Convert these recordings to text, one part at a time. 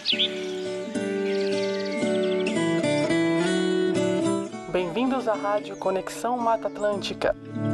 Bem-vindos à Rádio Conexão Mata Atlântica.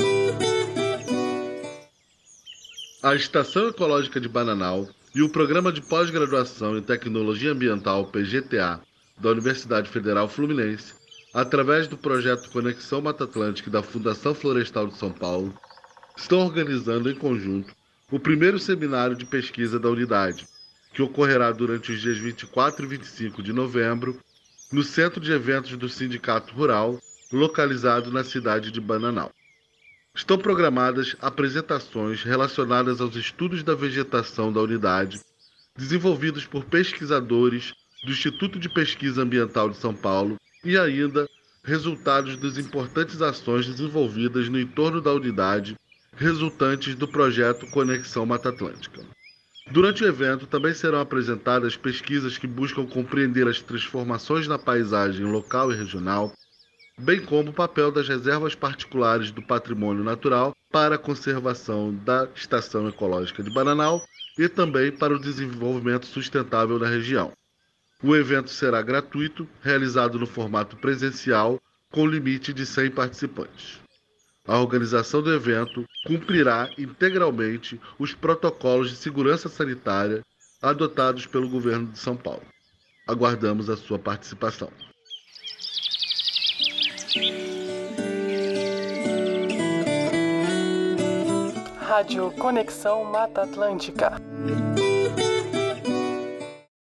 A Estação Ecológica de Bananal e o Programa de Pós-Graduação em Tecnologia Ambiental, PGTA, da Universidade Federal Fluminense, através do projeto Conexão Mata Atlântica da Fundação Florestal de São Paulo, estão organizando em conjunto o primeiro seminário de pesquisa da unidade, que ocorrerá durante os dias 24 e 25 de novembro, no Centro de Eventos do Sindicato Rural, localizado na cidade de Bananal. Estão programadas apresentações relacionadas aos estudos da vegetação da unidade, desenvolvidos por pesquisadores do Instituto de Pesquisa Ambiental de São Paulo e ainda resultados das importantes ações desenvolvidas no entorno da unidade, resultantes do projeto Conexão Mata Atlântica. Durante o evento, também serão apresentadas pesquisas que buscam compreender as transformações na paisagem local e regional, bem como o papel das reservas particulares do patrimônio natural para a conservação da Estação Ecológica de Bananal e também para o desenvolvimento sustentável da região. O evento será gratuito, realizado no formato presencial, com limite de 100 participantes. A organização do evento cumprirá integralmente os protocolos de segurança sanitária adotados pelo governo de São Paulo. Aguardamos a sua participação. Rádio Conexão Mata Atlântica.